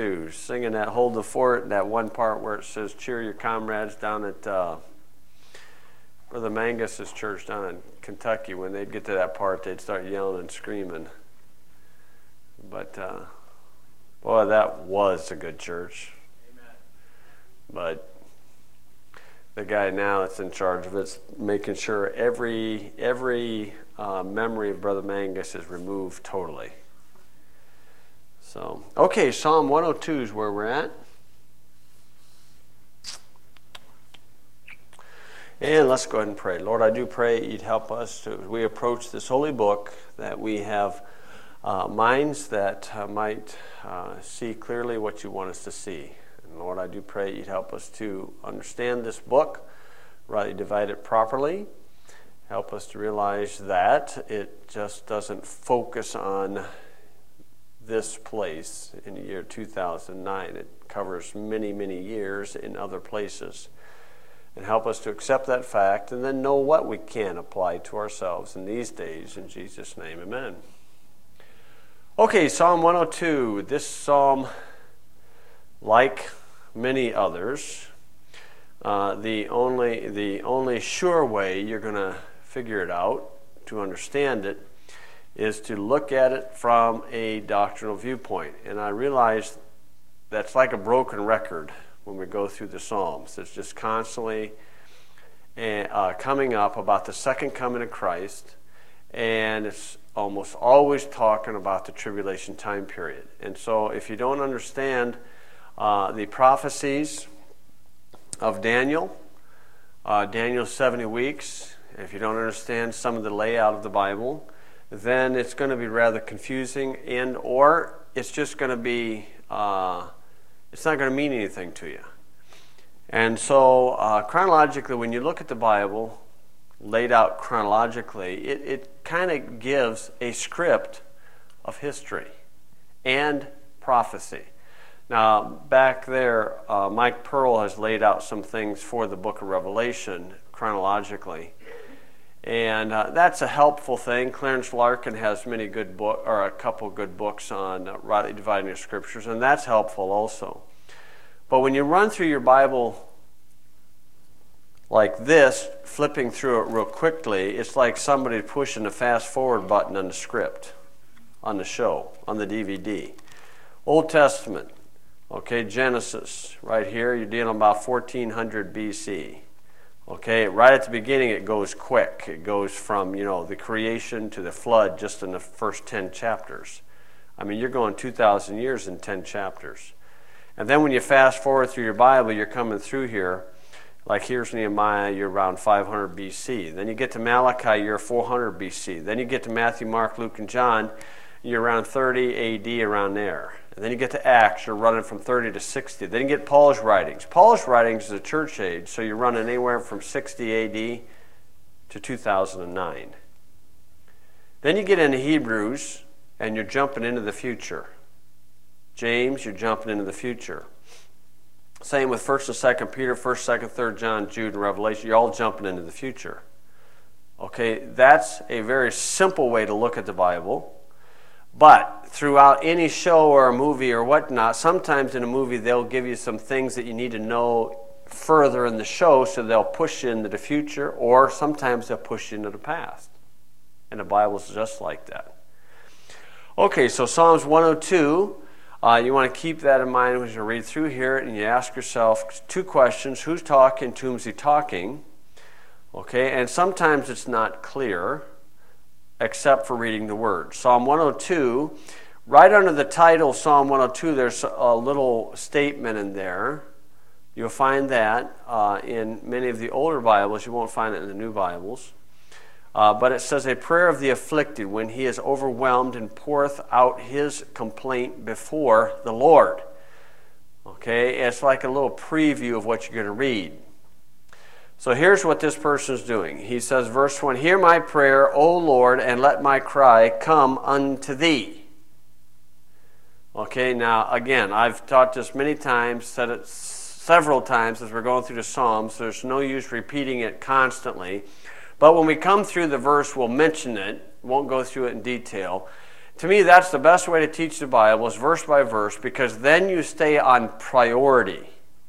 Singing that Hold the Fort, that one part where it says cheer your comrades down at Brother Mangus's church down in Kentucky. When they'd get to that part, they'd start yelling and screaming. But boy, that was a good church. Amen. But the guy now that's in charge of it's making sure every memory of Brother Mangus is removed totally. So, okay, Psalm 102 is where we're at. And let's go ahead and pray. Lord, I do pray you'd help us as we approach this holy book, that we have minds that might see clearly what you want us to see. And Lord, I do pray you'd help us to understand this book, rightly divide it properly. Help us to realize that it just doesn't focus on this place in the year 2009. It covers many, many years in other places. And help us to accept that fact and then know what we can apply to ourselves in these days. In Jesus' name, amen. Okay, Psalm 102. This psalm, like many others, the only sure way you're going to figure it out, to understand it, is to look at it from a doctrinal viewpoint. And I realize that's like a broken record when we go through the Psalms. It's just constantly coming up about the second coming of Christ, and it's almost always talking about the tribulation time period. And so if you don't understand the prophecies of Daniel, Daniel's 70 weeks, if you don't understand some of the layout of the Bible, then it's going to be rather confusing, and or it's just going to be, it's not going to mean anything to you. And so chronologically, when you look at the Bible, laid out chronologically, it kind of gives a script of history and prophecy. Now, back there, Mike Pearl has laid out some things for the book of Revelation chronologically. And that's a helpful thing. Clarence Larkin has many good book, or a couple good books on rightly dividing the scriptures, and that's helpful also. But when you run through your Bible like this, flipping through it real quickly, it's like somebody pushing the fast forward button on the script, on the show, on the DVD. Old Testament, okay, Genesis, right here, you're dealing about 1400 BC. Okay, right at the beginning it goes quick. It goes from, the creation to the flood just in the first 10 chapters. I mean, you're going 2,000 years in 10 chapters. And then when you fast forward through your Bible, you're coming through here, like here's Nehemiah, you're around 500 BC. Then you get to Malachi, you're 400 BC. Then you get to Matthew, Mark, Luke, and John, you're around 30 AD, around there. And then you get to Acts, you're running from 30 to 60. Then you get Paul's writings. Paul's writings is a church age, so you're running anywhere from 60 AD to 2009. Then you get into Hebrews, and you're jumping into the future. James, you're jumping into the future. Same with 1st and 2nd Peter, 1st, 2nd, 3rd John, Jude, and Revelation. You're all jumping into the future. Okay, that's a very simple way to look at the Bible. But throughout any show or a movie or whatnot, sometimes in a movie they'll give you some things that you need to know further in the show, so they'll push you into the future, or sometimes they'll push you into the past. And the Bible's just like that. Okay, so Psalms 102, you want to keep that in mind as you read through here, and you ask yourself two questions. Who's talking? To whom's he talking? Okay, and sometimes it's not clear, except for reading the Word. Psalm 102, right under the title Psalm 102, there's a little statement in there. You'll find that in many of the older Bibles. You won't find it in the new Bibles. But it says, a prayer of the afflicted when he is overwhelmed and poureth out his complaint before the Lord. Okay, it's like a little preview of what you're going to read. So here's what this person is doing. He says, verse 1, hear my prayer, O Lord, and let my cry come unto thee. Okay, now again, I've taught this many times, said it several times as we're going through the Psalms. So there's no use repeating it constantly. But when we come through the verse, we'll mention it. Won't go through it in detail. To me, that's the best way to teach the Bible, is verse by verse, because then you stay on priority.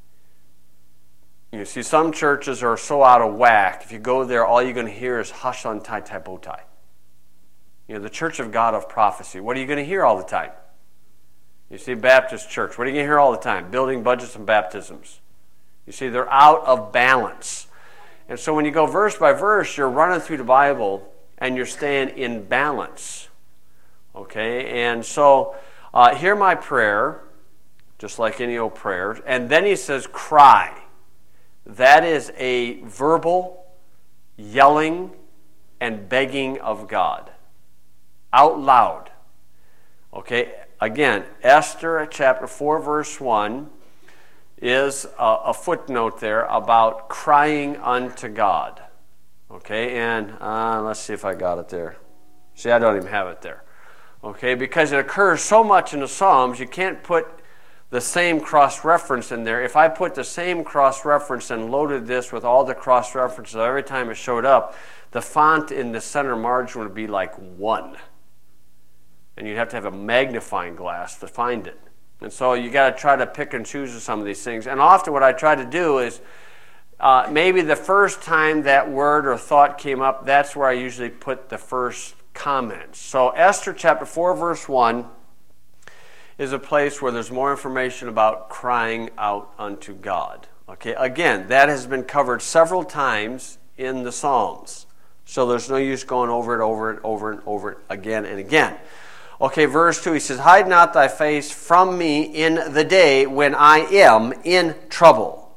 You see, some churches are so out of whack. If you go there, all you're going to hear is hush on tie, tie, bow tie. The Church of God of Prophecy. What are you going to hear all the time? You see, Baptist church. What are you going to hear all the time? Building budgets and baptisms. You see, they're out of balance. And so when you go verse by verse, you're running through the Bible and you're staying in balance. Okay? And so, hear my prayer, just like any old prayer. And then he says, cry. That is a verbal yelling and begging of God. Out loud. Okay? Again, Esther chapter 4, verse 1 is a footnote there about crying unto God. Okay? And let's see if I got it there. See, I don't even have it there. Okay? Because it occurs so much in the Psalms, you can't put the same cross-reference in there. If I put the same cross-reference and loaded this with all the cross-references every time it showed up, the font in the center margin would be like 1. And you'd have to have a magnifying glass to find it. And so you got to try to pick and choose some of these things. And often what I try to do is maybe the first time that word or thought came up, that's where I usually put the first comments. So Esther chapter 4, verse 1 is a place where there's more information about crying out unto God. Okay, again, that has been covered several times in the Psalms. So there's no use going over and over it again and again. Okay, verse 2, he says, hide not thy face from me in the day when I am in trouble.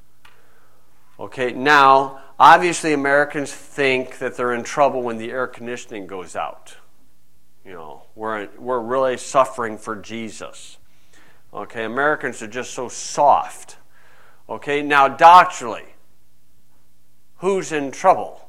Okay, now, obviously Americans think that they're in trouble when the air conditioning goes out. We're really suffering for Jesus. Okay, Americans are just so soft. Okay, now doctrinally, who's in trouble?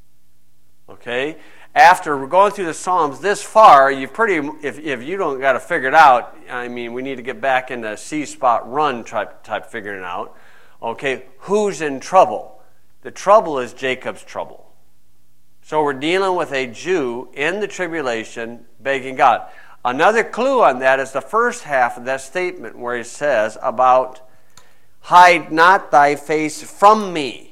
Okay, after we're going through the Psalms this far, if you don't got to figure it out, I mean, we need to get back into C-spot run type figuring it out. Okay, who's in trouble? The trouble is Jacob's trouble. So we're dealing with a Jew in the tribulation begging God. Another clue on that is the first half of that statement where he says about, hide not thy face from me.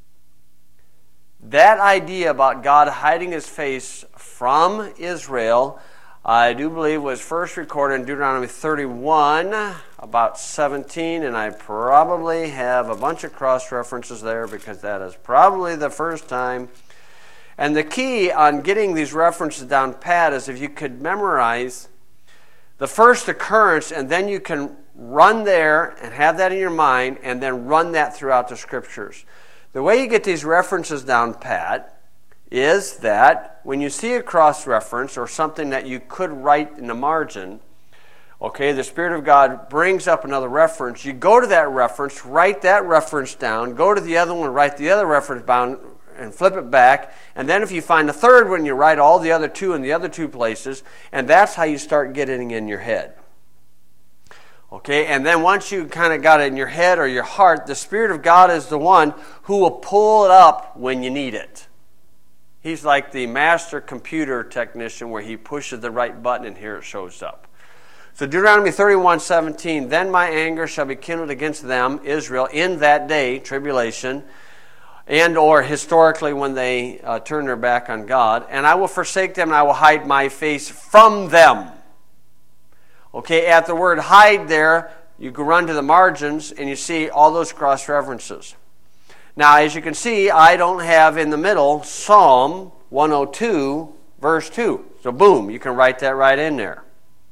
That idea about God hiding his face from Israel, I do believe was first recorded in Deuteronomy 31, about 17, and I probably have a bunch of cross-references there because that is probably the first time. And the key on getting these references down pat is if you could memorize the first occurrence and then you can run there and have that in your mind and then run that throughout the Scriptures. The way you get these references down pat is that when you see a cross-reference or something that you could write in the margin, okay, the Spirit of God brings up another reference, you go to that reference, write that reference down, go to the other one, write the other reference down, and flip it back, and then if you find the third one, you write all the other two in the other two places, and that's how you start getting it in your head. Okay, and then once you kind of got it in your head or your heart, the Spirit of God is the one who will pull it up when you need it. He's like the master computer technician where he pushes the right button and here it shows up. So Deuteronomy 31:17, then my anger shall be kindled against them, Israel, in that day, tribulation, and or historically when they turn their back on God, and I will forsake them and I will hide my face from them. Okay, at the word hide there, you can run to the margins and you see all those cross-references. Now, as you can see, I don't have in the middle Psalm 102, verse 2. So boom, you can write that right in there.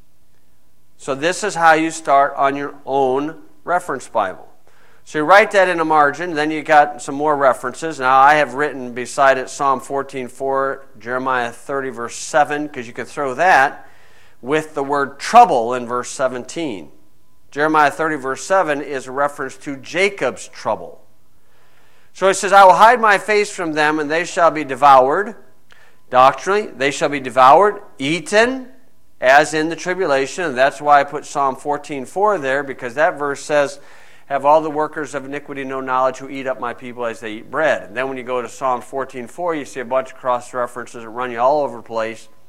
So this is how you start on your own reference Bible. So you write that in a margin, then you got some more references. Now I have written beside it Psalm 14:4, Jeremiah 30, verse 7, because you can throw that with the word trouble in verse 17. Jeremiah 30, verse 7 is a reference to Jacob's trouble. So it says, I will hide my face from them, and they shall be devoured. Doctrinally, they shall be devoured, eaten, as in the tribulation. And that's why I put Psalm 14:4 there, because that verse says, have all the workers of iniquity no knowledge who eat up my people as they eat bread. And then when you go to Psalm 14:4, you see a bunch of cross-references that run you all over the place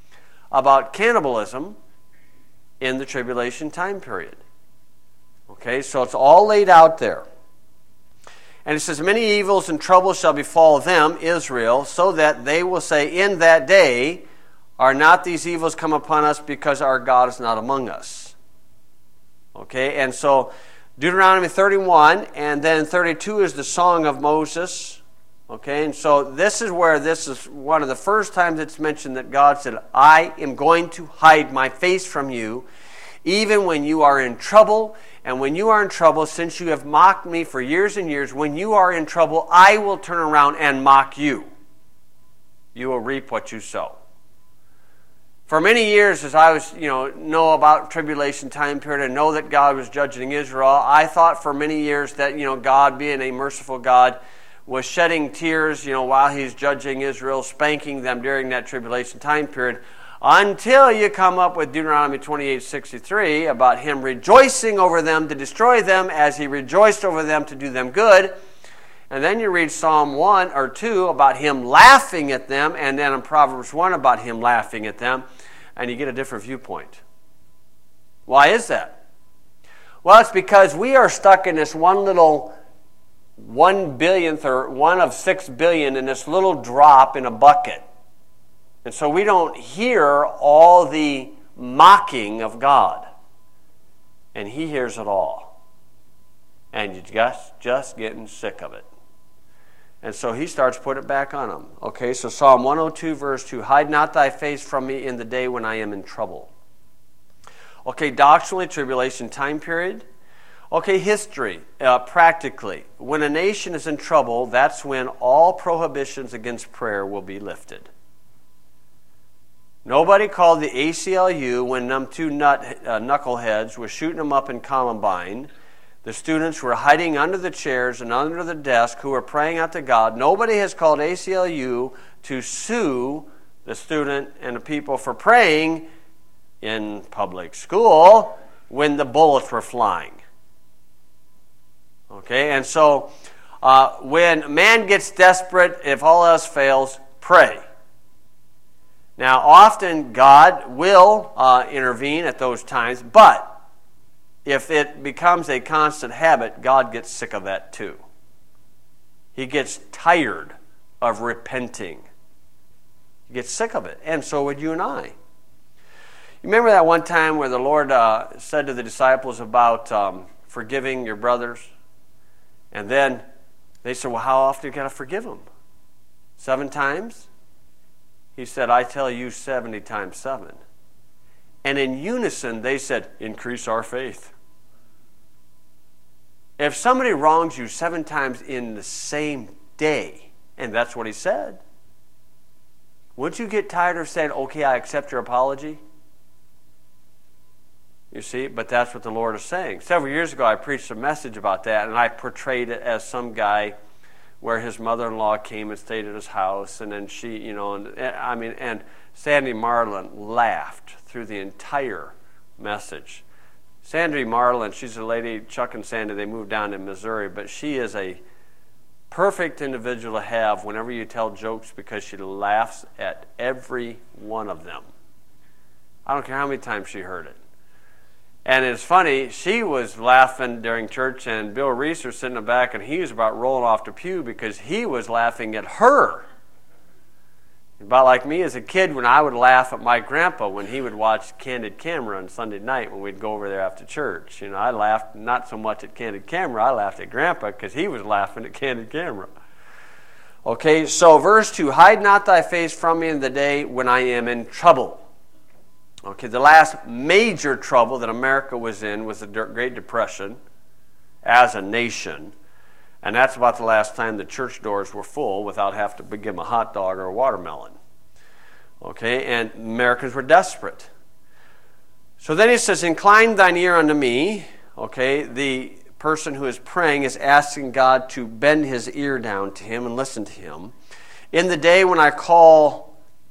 about cannibalism in the tribulation time period. Okay, so it's all laid out there. And it says, many evils and troubles shall befall them, Israel, so that they will say, in that day, are not these evils come upon us because our God is not among us? Okay, and so Deuteronomy 31 and then 32 is the Song of Moses. Okay, and so this is where this is one of the first times it's mentioned that God said, I am going to hide my face from you, even when you are in trouble. And when you are in trouble, since you have mocked me for years and years, when you are in trouble, I will turn around and mock you. You will reap what you sow. For many years, as I was, know about tribulation time period and know that God was judging Israel, I thought for many years that, God being a merciful God was shedding tears, while He's judging Israel, spanking them during that tribulation time period, until you come up with Deuteronomy 28:63 about Him rejoicing over them to destroy them as He rejoiced over them to do them good. And then you read Psalm 1 or 2 about Him laughing at them, and then in Proverbs 1 about Him laughing at them, and you get a different viewpoint. Why is that? Well, it's because we are stuck in this one little 1/1000th or 1 of 6 billion in this little drop in a bucket. And so we don't hear all the mocking of God. And He hears it all. And you're just getting sick of it. And so He starts to put it back on them. Okay, so Psalm 102 verse 2, hide not thy face from me in the day when I am in trouble. Okay, doctrinally, tribulation time period. Okay, history, practically. When a nation is in trouble, that's when all prohibitions against prayer will be lifted. Nobody called the ACLU when them two knuckleheads were shooting them up in Columbine. The students were hiding under the chairs and under the desk who were praying out to God. Nobody has called ACLU to sue the student and the people for praying in public school when the bullets were flying. Okay, and so when man gets desperate, if all else fails, pray. Now, often God will intervene at those times, but if it becomes a constant habit, God gets sick of that too. He gets tired of repenting. He gets sick of it, and so would you and I. You remember that one time where the Lord said to the disciples about forgiving your brothers? And then they said, well, how often do you got to forgive them? 7 times? He said, I tell you 70 times 7. And in unison, they said, increase our faith. If somebody wrongs you 7 times in the same day, and that's what He said, wouldn't you get tired of saying, okay, I accept your apology? You see, but that's what the Lord is saying. Several years ago, I preached a message about that, and I portrayed it as some guy where his mother-in-law came and stayed at his house, and then she, and Sandy Marlin laughed through the entire message. Sandy Marlin, she's a lady, Chuck and Sandy, they moved down to Missouri, but she is a perfect individual to have whenever you tell jokes because she laughs at every one of them. I don't care how many times she heard it. And it's funny, she was laughing during church, and Bill Reese was sitting in the back, and he was about rolling off the pew because he was laughing at her. About like me as a kid when I would laugh at my grandpa when he would watch Candid Camera on Sunday night when we'd go over there after church. I laughed not so much at Candid Camera, I laughed at Grandpa because he was laughing at Candid Camera. Okay, so verse 2, hide not thy face from me in the day when I am in trouble. Okay, the last major trouble that America was in was the Great Depression as a nation. And that's about the last time the church doors were full without having to give them a hot dog or a watermelon. Okay, and Americans were desperate. So then He says, incline thine ear unto me. Okay, the person who is praying is asking God to bend his ear down to Him and listen to Him. In the day when I call,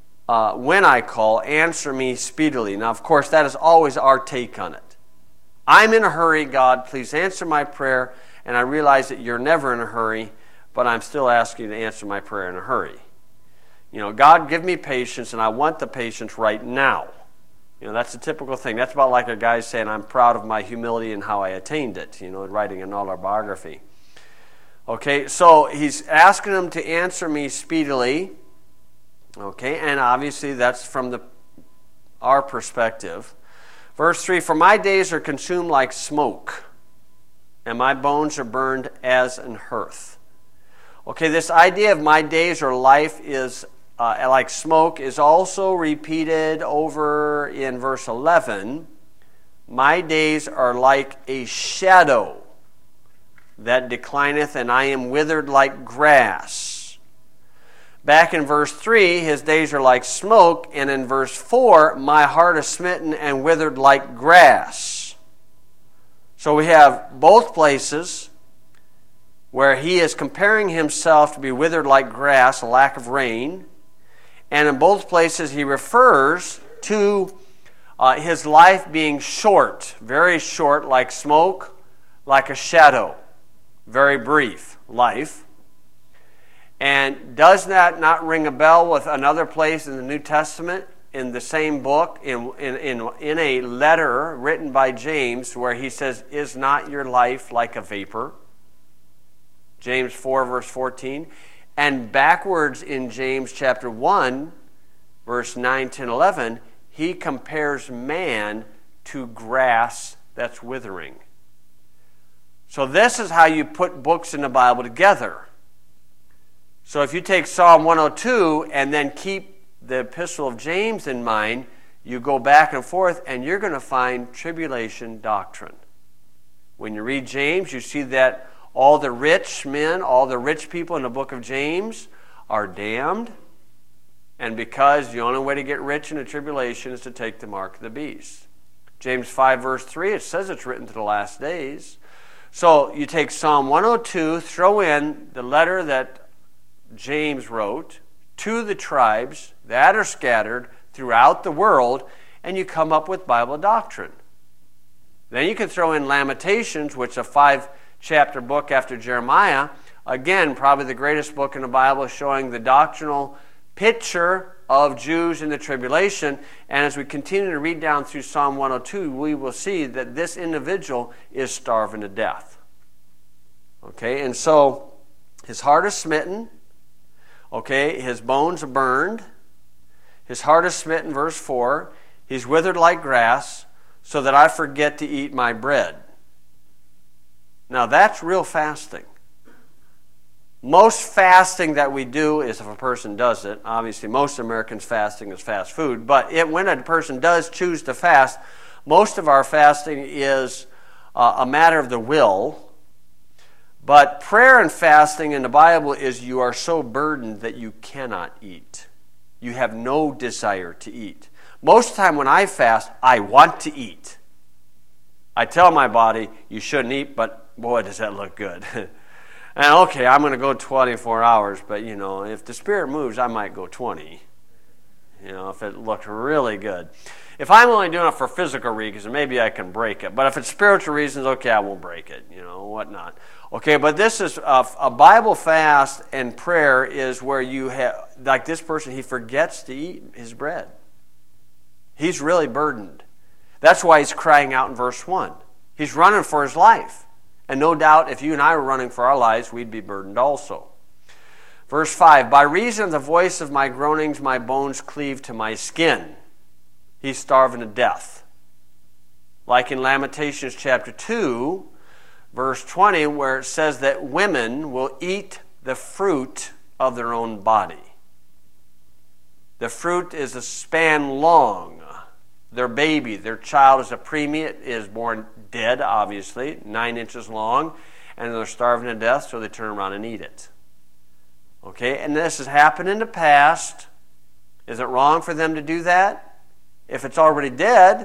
answer me speedily. Now, of course, that is always our take on it. I'm in a hurry, God, please answer my prayer. And I realize that you're never in a hurry, but I'm still asking you to answer my prayer in a hurry. God, give me patience, and I want the patience right now. That's a typical thing. That's about like a guy saying, I'm proud of my humility and how I attained it, writing an autobiography. Okay, so he's asking them to answer me speedily. Okay, and obviously that's from our perspective. Verse 3, for my days are consumed like smoke, and my bones are burned as an hearth. Okay, this idea of my days or life is like smoke is also repeated over in verse 11. My days are like a shadow that declineth, and I am withered like grass. Back in verse 3, his days are like smoke, and in verse 4, my heart is smitten and withered like grass. So we have both places where he is comparing himself to be withered like grass, a lack of rain, and in both places he refers to his life being short, very short, like smoke, like a shadow, very brief life. And does that not ring a bell with another place in the New Testament, in the same book, in a letter written by James, where he says, is not your life like a vapor? James 4, verse 14. And backwards in James chapter 1, verse 9, 10, 11, he compares man to grass that's withering. So this is how you put books in the Bible together. So if you take Psalm 102 and then keep the Epistle of James in mind, you go back and forth and you're going to find tribulation doctrine. When you read James, you see that all the rich men, all the rich people in the book of James are damned. And because the only way to get rich in the tribulation is to take the mark of the beast. James 5 verse 3, it says it's written to the last days. So you take Psalm 102, throw in the letter that James wrote to the tribes that are scattered throughout the world, and you come up with Bible doctrine. Then you can throw in Lamentations, which is a 5-chapter book after Jeremiah. Again, probably the greatest book in the Bible, showing the doctrinal picture of Jews in the tribulation. And as we continue to read down through Psalm 102, we will see that this individual is starving to death. Okay, and so his heart is smitten. Okay, his bones are burned. His heart is smitten, verse 4. He's withered like grass, so that I forget to eat my bread. Now that's real fasting. Most fasting that we do is if a person does it. Obviously, most Americans' fasting is fast food. But when a person does choose to fast, most of our fasting is a matter of the will. But prayer and fasting in the Bible is you are so burdened that you cannot eat. You have no desire to eat. Most of the time when I fast, I want to eat. I tell my body, you shouldn't eat, but boy, does that look good. And okay, I'm going to go 24 hours, but if the Spirit moves, I might go 20. If it looked really good. If I'm only doing it for physical reasons, maybe I can break it. But if it's spiritual reasons, okay, I won't break it, whatnot. Okay, but this is a Bible fast and prayer is where you have, like this person, he forgets to eat his bread. He's really burdened. That's why he's crying out in verse 1. He's running for his life. And no doubt, if you and I were running for our lives, we'd be burdened also. Verse 5, by reason of the voice of my groanings, my bones cleave to my skin. He's starving to death. Like in Lamentations chapter 2, verse 20, where it says that women will eat the fruit of their own body. The fruit is a span long. Their baby, their child is a preemie, is born dead, obviously, 9 inches long, and they're starving to death, so they turn around and eat it. Okay, and this has happened in the past. Is it wrong for them to do that? If it's already dead,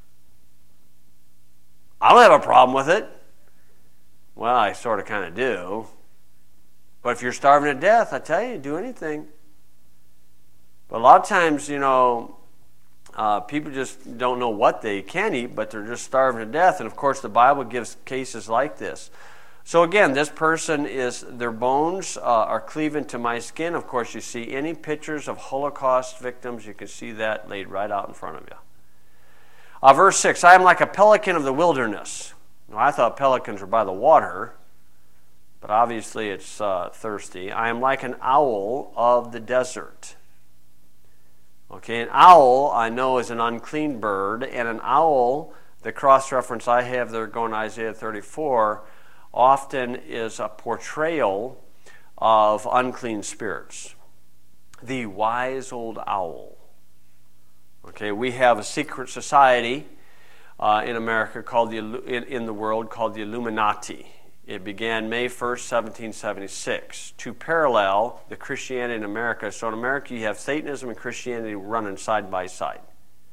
I don't have a problem with it. Well, I sort of kind of do. But if you're starving to death, I tell you, do anything. But a lot of times, people just don't know what they can eat, but they're just starving to death. And of course, the Bible gives cases like this. So again, this person their bones are cleaving to my skin. Of course, you see any pictures of Holocaust victims, you can see that laid right out in front of you. Verse 6, I am like a pelican of the wilderness. Now, I thought pelicans were by the water, but obviously it's thirsty. I am like an owl of the desert. Okay, an owl I know is an unclean bird, and an owl, the cross-reference I have there going to Isaiah 34, often is a portrayal of unclean spirits. The wise old owl. Okay, we have a secret society in America called in the world called the Illuminati. It began May 1st, 1776, to parallel the Christianity in America. So in America you have Satanism and Christianity running side by side.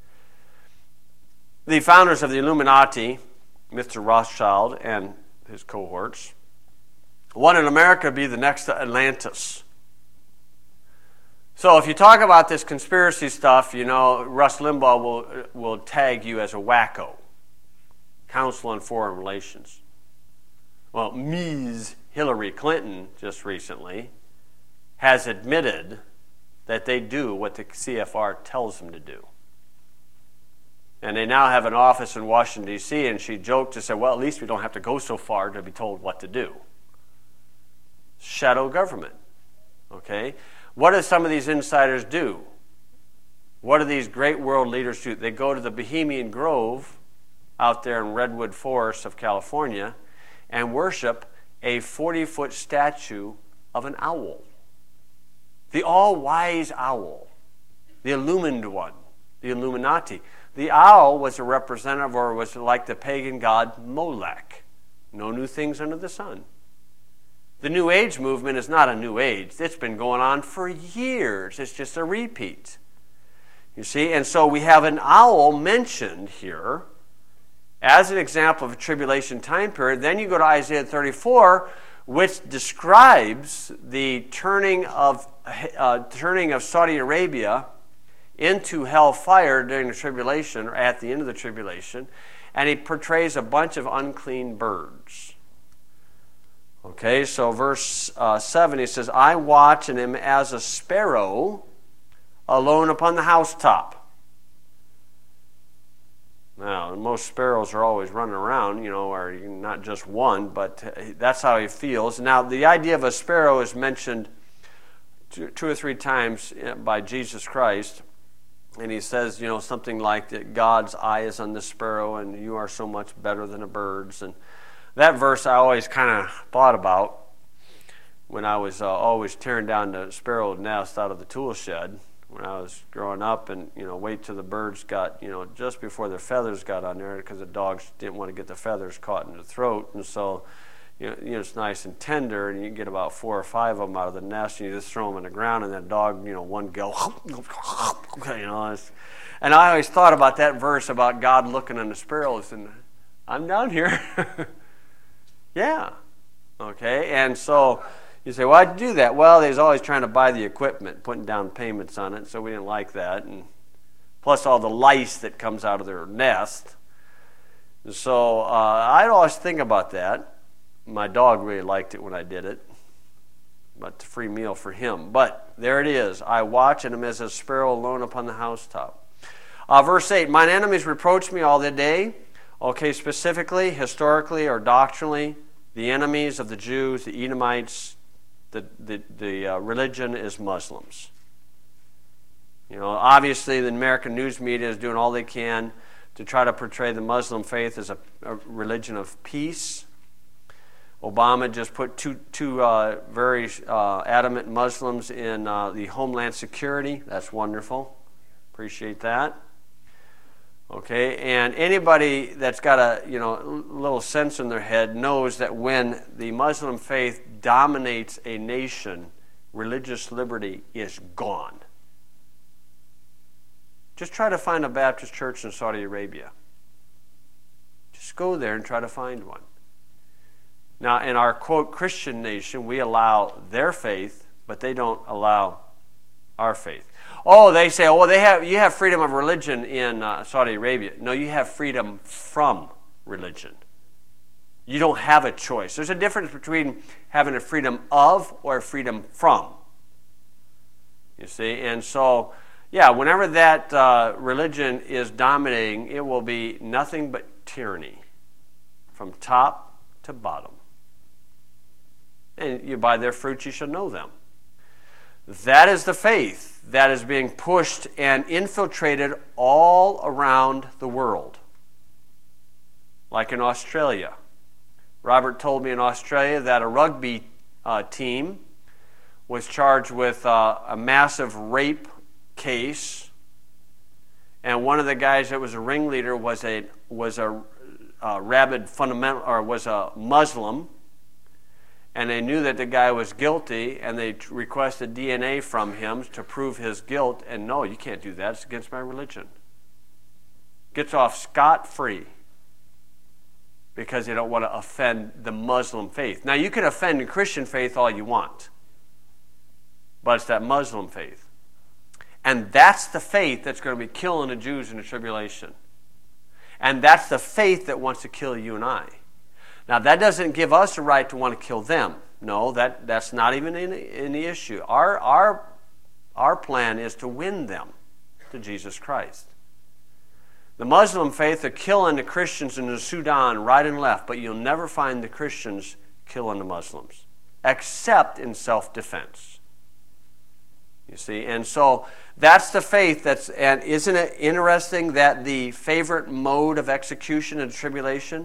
The founders of the Illuminati, Mr. Rothschild and his cohorts, wanted America to be the next Atlantis. So if you talk about this conspiracy stuff, you know, Rush Limbaugh will tag you as a wacko. Council on Foreign Relations. Well, Ms. Hillary Clinton just recently has admitted that they do what the CFR tells them to do. And they now have an office in Washington, D.C., and she joked to say, well, at least we don't have to go so far to be told what to do. Shadow government. Okay? What do some of these insiders do? What do these great world leaders do? They go to the Bohemian Grove out there in Redwood Forest of California and worship a 40-foot statue of an owl. The all-wise owl. The illumined one. The Illuminati. The owl was a representative, or was like the pagan god Molech. No new things under the sun. The New Age movement is not a New Age. It's been going on for years. It's just a repeat. You see, and so we have an owl mentioned here as an example of a tribulation time period. Then you go to Isaiah 34, which describes the turning of Saudi Arabia into hellfire during the tribulation, or at the end of the tribulation, and he portrays a bunch of unclean birds. Okay, so verse 7, he says, I watch and am as a sparrow alone upon the housetop. Now, most sparrows are always running around, you know, or not just one, but that's how he feels. Now, the idea of a sparrow is mentioned two or three times by Jesus Christ. And he says, you know, something like that God's eye is on the sparrow and you are so much better than the birds. And that verse I always kind of thought about when I was always tearing down the sparrow nest out of the tool shed when I was growing up, and, you know, wait till the birds got, you know, just before their feathers got on there, because the dogs didn't want to get the feathers caught in the throat. And so, you know, it's nice and tender, and you get about 4 or 5 of them out of the nest, and you just throw them on the ground, and that dog, you know, one go, you know. And I always thought about that verse about God looking on the sparrows, and I'm down here. Yeah. Okay, and so you say, why'd you do that? Well, they was always trying to buy the equipment, putting down payments on it, so we didn't like that, and plus all the lice that comes out of their nest. And so I'd always think about that. My dog really liked it when I did it, but it's a free meal for him. But there it is. I watch and am as a sparrow alone upon the housetop. Verse 8, mine enemies reproach me all the day. Okay, specifically, historically, or doctrinally, the enemies of the Jews, the Edomites, the religion is Muslims. You know, obviously the American news media is doing all they can to try to portray the Muslim faith as a religion of peace. Obama just put two very adamant Muslims in the Homeland Security. That's wonderful. Appreciate that. Okay, and anybody that's got a little sense in their head knows that when the Muslim faith dominates a nation, religious liberty is gone. Just try to find a Baptist church in Saudi Arabia. Just go there and try to find one. Now, in our, quote, Christian nation, we allow their faith, but they don't allow our faith. Oh, they say, you have freedom of religion in Saudi Arabia. No, you have freedom from religion. You don't have a choice. There's a difference between having a freedom of or a freedom from. You see? And so, yeah, whenever that religion is dominating, it will be nothing but tyranny from top to bottom. And you by their fruits you shall know them. That is the faith that is being pushed and infiltrated all around the world. Like in Australia. Robert told me in Australia that a rugby team was charged with a massive rape case, and one of the guys that was a ringleader was a rabid fundamental, or was a Muslim, and they knew that the guy was guilty, and they requested DNA from him to prove his guilt. And no, you can't do that. It's against my religion. Gets off scot-free because they don't want to offend the Muslim faith. Now, you can offend the Christian faith all you want, but it's that Muslim faith. And that's the faith that's going to be killing the Jews in the tribulation. And that's the faith that wants to kill you and I. Now, that doesn't give us a right to want to kill them. No, that's not even in the issue. Our plan is to win them to Jesus Christ. The Muslim faith are killing the Christians in the Sudan right and left, but you'll never find the Christians killing the Muslims, except in self-defense. You see, and so that's the faith and isn't it interesting that the favorite mode of execution in the tribulation?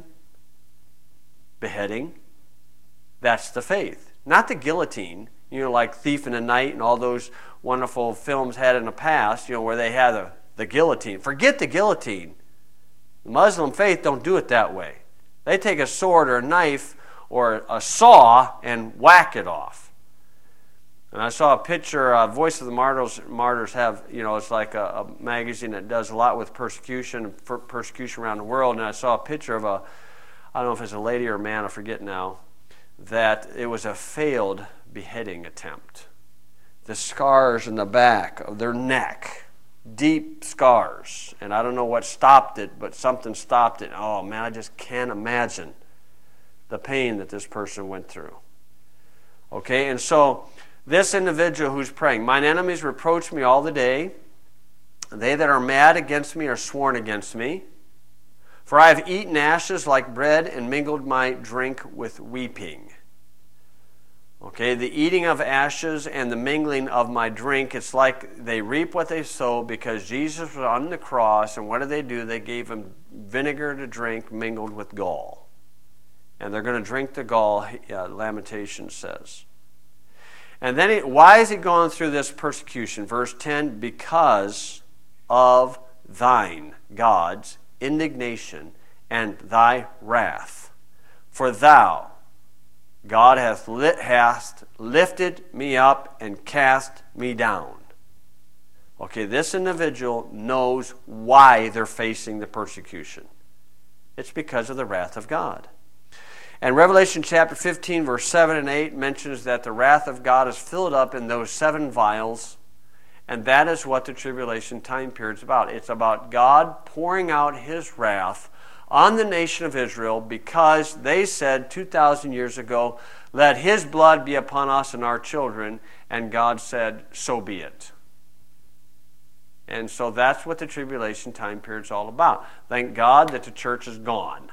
Beheading. That's the faith. Not the guillotine, like Thief in the Night and all those wonderful films had in the past, where they had the guillotine. Forget the guillotine. The Muslim faith don't do it that way. They take a sword or a knife or a saw and whack it off. And I saw a picture, Voice of the Martyrs have, it's like a magazine that does a lot with persecution around the world. And I saw a picture of I don't know if it's a lady or a man, I forget now, that it was a failed beheading attempt. The scars in the back of their neck, deep scars. And I don't know what stopped it, but something stopped it. Oh man, I just can't imagine the pain that this person went through. Okay, and so this individual who's praying, mine enemies reproach me all the day. They that are mad against me are sworn against me. For I have eaten ashes like bread and mingled my drink with weeping. Okay, the eating of ashes and the mingling of my drink, it's like they reap what they sow, because Jesus was on the cross, and what did they do? They gave him vinegar to drink mingled with gall. And they're going to drink the gall, Lamentations says. And then why is he going through this persecution? Verse 10, because of thine, God's, indignation and thy wrath. For thou, God, hast lifted me up and cast me down. Okay, this individual knows why they're facing the persecution. It's because of the wrath of God. And Revelation chapter 15, verse 7 and 8 mentions that the wrath of God is filled up in those 7 vials, and that is what the tribulation time period is about. It's about God pouring out his wrath on the nation of Israel because they said 2,000 years ago, let his blood be upon us and our children, and God said, so be it. And so that's what the tribulation time period is all about. Thank God that the church is gone.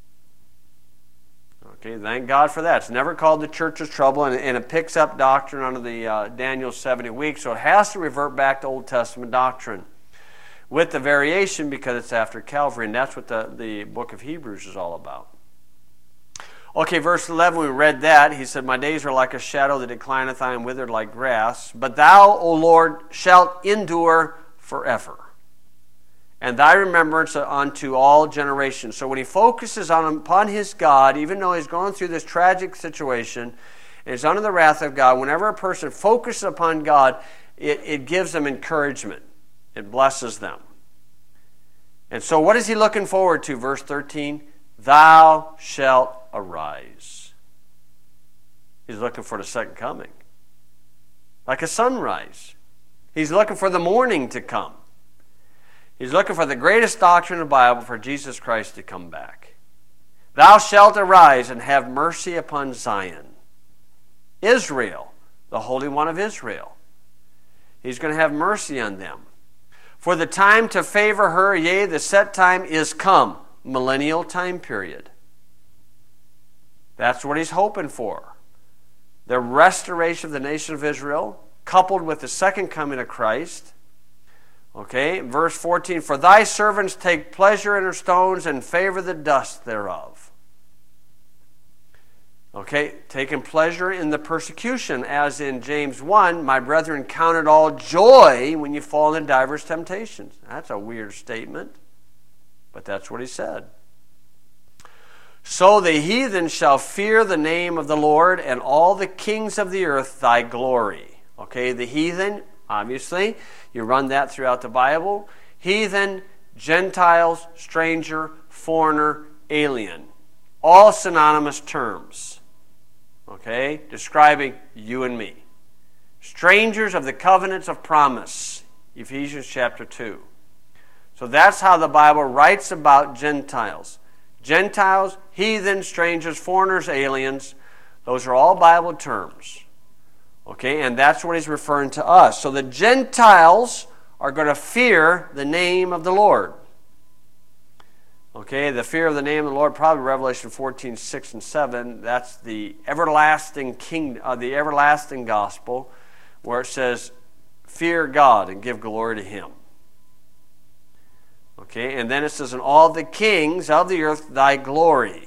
Okay, thank God for that. It's never called the church's trouble, and it picks up doctrine under the Daniel 70 weeks, so it has to revert back to Old Testament doctrine with the variation because it's after Calvary, and that's what the book of Hebrews is all about. Okay, verse 11, we read that. He said, my days are like a shadow that declineth, I am withered like grass. But thou, O Lord, shalt endure forever, and thy remembrance unto all generations. So when he focuses upon his God, even though he's going through this tragic situation, and is under the wrath of God, whenever a person focuses upon God, it gives them encouragement. It blesses them. And so what is he looking forward to? Verse 13, thou shalt arise. He's looking for the second coming. Like a sunrise. He's looking for the morning to come. He's looking for the greatest doctrine of the Bible, for Jesus Christ to come back. Thou shalt arise and have mercy upon Zion. Israel, the Holy One of Israel. He's going to have mercy on them. For the time to favor her, yea, the set time is come. Millennial time period. That's what he's hoping for. The restoration of the nation of Israel, coupled with the second coming of Christ. Okay, verse 14, for thy servants take pleasure in her stones and favor the dust thereof. Okay, taking pleasure in the persecution, as in James 1, my brethren, count it all joy when you fall into diverse temptations. That's a weird statement, but that's what he said. So the heathen shall fear the name of the Lord, and all the kings of the earth thy glory. Okay, the heathen, obviously, you run that throughout the Bible. Heathen, Gentiles, stranger, foreigner, alien. All synonymous terms. Okay, describing you and me. Strangers of the covenants of promise. Ephesians chapter 2. So that's how the Bible writes about Gentiles. Gentiles, heathen, strangers, foreigners, aliens. Those are all Bible terms. Okay, and that's what he's referring to us. So the Gentiles are going to fear the name of the Lord. Okay, the fear of the name of the Lord, probably Revelation 14, 6 and 7. That's the everlasting kingdom, the everlasting gospel, where it says, fear God and give glory to Him. Okay, and then it says, and all the kings of the earth thy glory.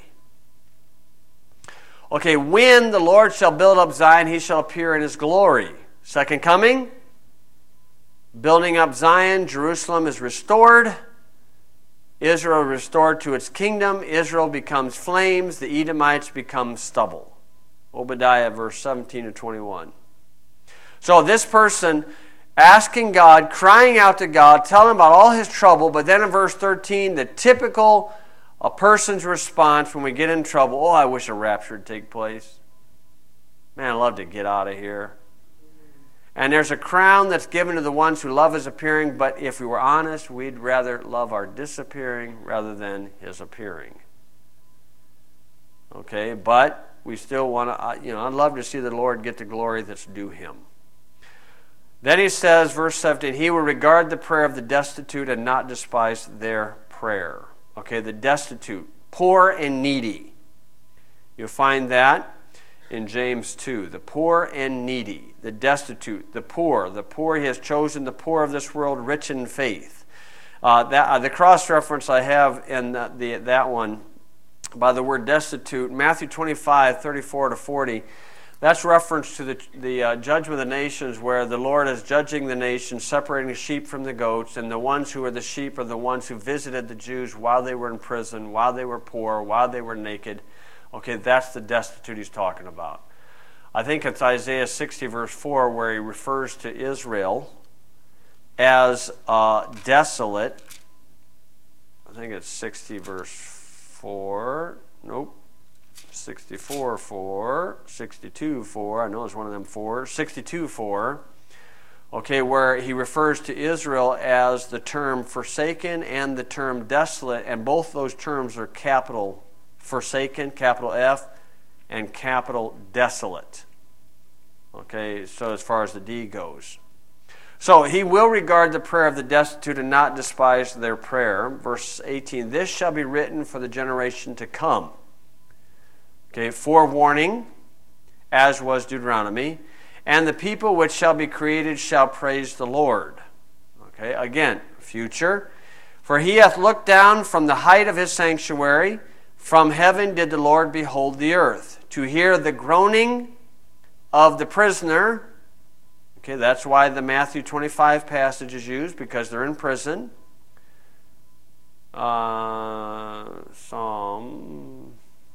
Okay, when the Lord shall build up Zion, he shall appear in his glory. Second coming, building up Zion, Jerusalem is restored. Israel restored to its kingdom. Israel becomes flames. The Edomites become stubble. Obadiah, verse 17 to 21. So this person asking God, crying out to God, telling him about all his trouble, but then in verse 13, the typical a person's response when we get in trouble, oh, I wish a rapture would take place. Man, I'd love to get out of here. And there's a crown that's given to the ones who love his appearing, but if we were honest, we'd rather love our disappearing rather than his appearing. Okay, but we still want to, I'd love to see the Lord get the glory that's due him. Then he says, verse 17, he will regard the prayer of the destitute and not despise their prayer. Okay, the destitute, poor and needy. You'll find that in James 2. The poor and needy, the destitute, the poor. The poor, he has chosen the poor of this world, rich in faith. The cross-reference I have in that one, by the word destitute, Matthew 25, 34 to 40, that's reference to the judgment of the nations, where the Lord is judging the nations, separating the sheep from the goats, and the ones who are the sheep are the ones who visited the Jews while they were in prison, while they were poor, while they were naked. Okay, that's the destitute he's talking about. I think it's Isaiah 60, verse 4, where he refers to Israel as desolate. I think it's 60, verse 4. Nope. 64, 4, 62, 4, I know it's one of them 4, 62, 4, okay, where he refers to Israel as the term forsaken and the term desolate, and both those terms are capital forsaken, capital F, and capital desolate. Okay, so as far as the D goes. So he will regard the prayer of the destitute and not despise their prayer. Verse 18, this shall be written for the generation to come. Okay, forewarning, as was Deuteronomy, and the people which shall be created shall praise the Lord. Okay, again, future. For he hath looked down from the height of his sanctuary, from heaven did the Lord behold the earth, to hear the groaning of the prisoner. Okay, that's why the Matthew 25 passage is used, because they're in prison. Psalm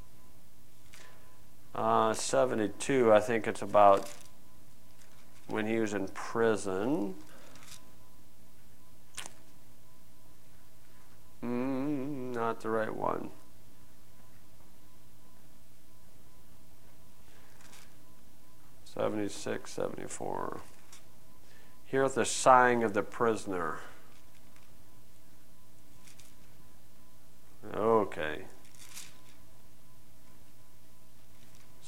72, I think it's about when he was in prison. Not the right one. '76, 74. Heareth the sighing of the prisoner. Okay.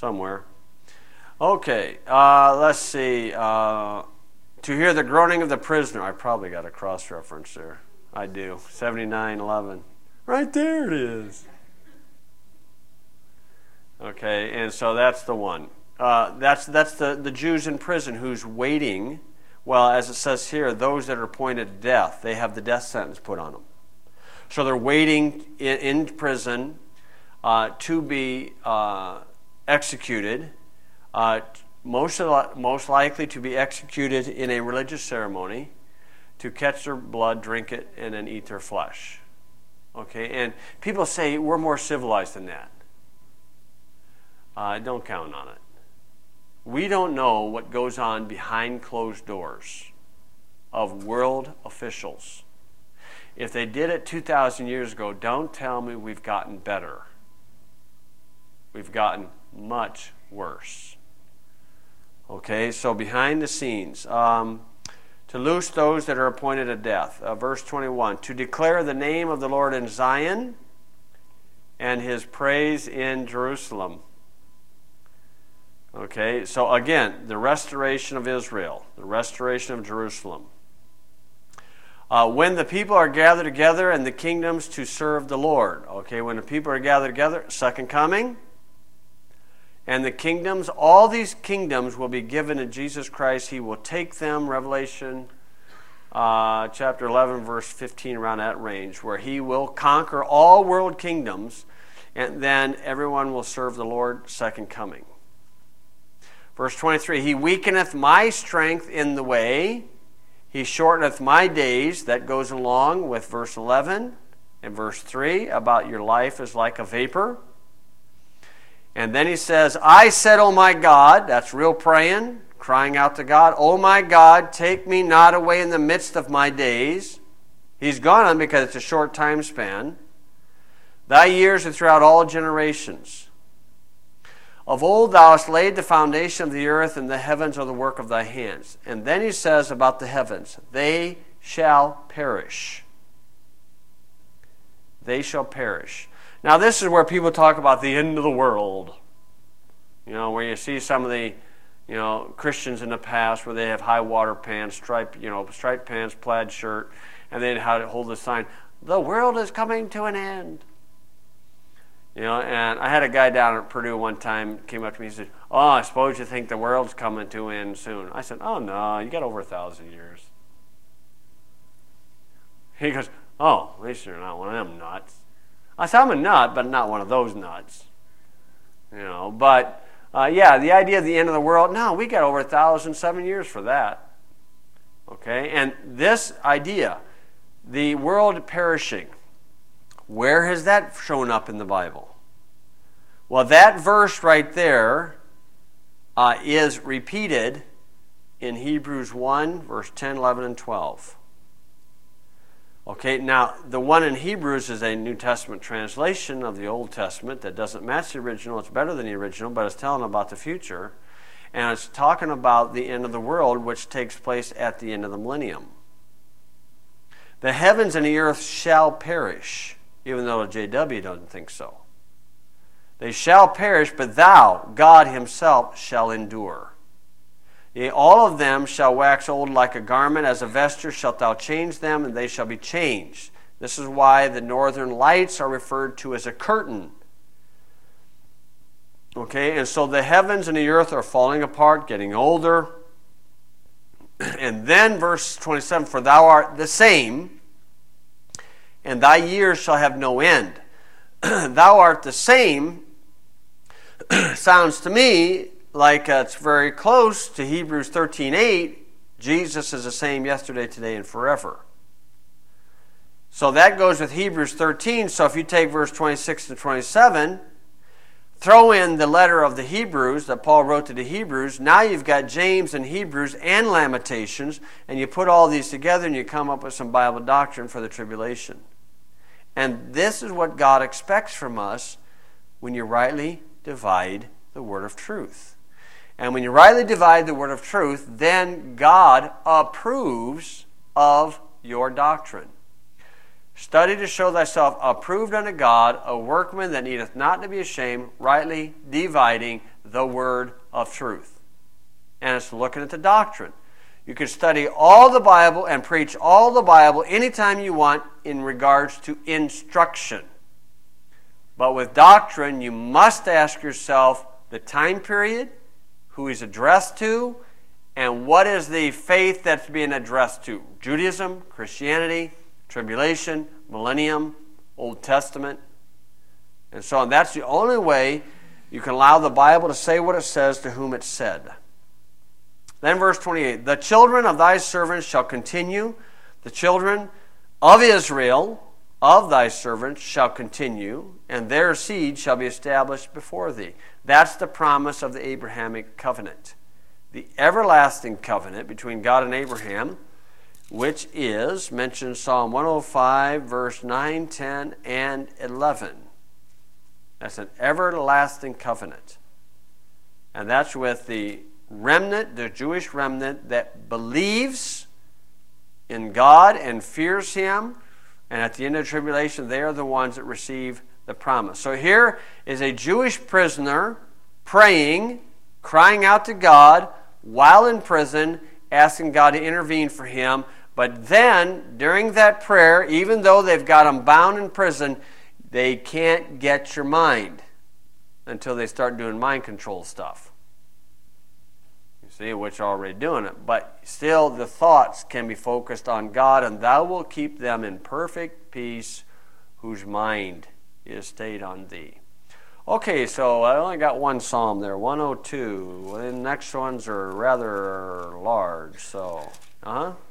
somewhere. Okay, let's see. To hear the groaning of the prisoner. I probably got a cross-reference there. I do. 79:11. Right there it is. Okay, and so that's the one. That's the Jews in prison who's waiting. Well, as it says here, those that are appointed to death, they have the death sentence put on them. So they're waiting in prison to be executed, most likely to be executed in a religious ceremony, to catch their blood, drink it, and then eat their flesh. Okay, and people say we're more civilized than that. Don't count on it. We don't know what goes on behind closed doors of world officials. If they did it 2,000 years ago, don't tell me we've gotten better. We've gotten much worse. Okay, so behind the scenes, to loose those that are appointed to death. Verse 21, to declare the name of the Lord in Zion and his praise in Jerusalem. Okay, so again, the restoration of Israel, the restoration of Jerusalem. When the people are gathered together and the kingdoms to serve the Lord. Okay, when the people are gathered together, second coming. And the kingdoms, all these kingdoms will be given to Jesus Christ. He will take them, Revelation chapter 11, verse 15, around that range, where he will conquer all world kingdoms, and then everyone will serve the Lord, second coming. Verse 23, he weakeneth my strength in the way. He shorteneth my days. That goes along with verse 11 and verse 3 about your life is like a vapor. And then he says, I said, oh my God, that's real praying, crying out to God, oh my God, take me not away in the midst of my days. He's gone because it's a short time span. Thy years are throughout all generations. Of old thou hast laid the foundation of the earth, and the heavens are the work of thy hands. And then he says about the heavens, they shall perish. They shall perish. Now this is where people talk about the end of the world. You know, where you see some of the, Christians in the past where they have high water pants, striped pants, plaid shirt, and they'd hold the sign, the world is coming to an end. And I had a guy down at Purdue one time came up to me and said, oh, I suppose you think the world's coming to an end soon. I said, oh, no, you got over 1,000 years. He goes, oh, at least you're not one of them nuts. I said, I'm a nut, but not one of those nuts. But, the idea of the end of the world, no, we got over 1,007 years for that. Okay, and this idea, the world perishing, where has that shown up in the Bible? Well, that verse right there is repeated in Hebrews 1, verse 10, 11, and 12. Okay, now the one in Hebrews is a New Testament translation of the Old Testament that doesn't match the original. It's better than the original, but it's telling about the future. And it's talking about the end of the world, which takes place at the end of the millennium. The heavens and the earth shall perish, even though the JW doesn't think so. They shall perish, but thou, God himself, shall endure. Yea, all of them shall wax old like a garment, as a vesture shalt thou change them, and they shall be changed. This is why the northern lights are referred to as a curtain. Okay, and so the heavens and the earth are falling apart, getting older. And then verse 27, for thou art the same, and thy years shall have no end. Thou art the same sounds to me like it's very close to Hebrews 13:8. Jesus is the same yesterday, today, and forever. So that goes with Hebrews 13. So if you take verse 26 and 27, throw in the letter of the Hebrews that Paul wrote to the Hebrews, now you've got James and Hebrews and Lamentations, and you put all these together and you come up with some Bible doctrine for the tribulation. And this is what God expects from us when you rightly divide the word of truth. And when you rightly divide the word of truth, then God approves of your doctrine. Study to show thyself approved unto God, a workman that needeth not to be ashamed, rightly dividing the word of truth. And it's looking at the doctrine. You can study all the Bible and preach all the Bible anytime you want in regards to instruction. But with doctrine, you must ask yourself the time period, who he's addressed to, and what is the faith that's being addressed to. Judaism, Christianity, tribulation, millennium, Old Testament, and so on. That's the only way you can allow the Bible to say what it says to whom it's said. Then verse 28, the children of thy servants shall continue, the children of Israel of thy servants shall continue, and their seed shall be established before thee. That's the promise of the Abrahamic covenant. The everlasting covenant between God and Abraham, which is mentioned in Psalm 105, verse 9, 10, and 11. That's an everlasting covenant. And that's with the remnant, the Jewish remnant that believes in God and fears Him. And at the end of the tribulation, they are the ones that receive the promise. So here is a Jewish prisoner praying, crying out to God while in prison, asking God to intervene for him. But then, during that prayer, even though they've got him bound in prison, they can't get your mind until they start doing mind control stuff. You see, which are already doing it. But still, the thoughts can be focused on God, and thou will keep them in perfect peace, whose mind is stayed on thee. Okay, so I only got one psalm there, 102. The next ones are rather large, so,